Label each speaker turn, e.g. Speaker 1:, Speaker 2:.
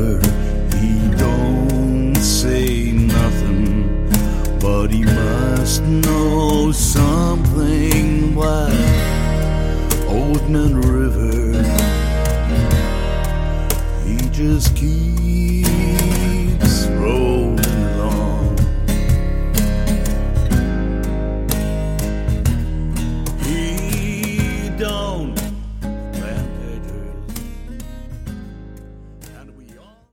Speaker 1: River, he don't say nothing, but he must know something. Why, Old Man River, he just keeps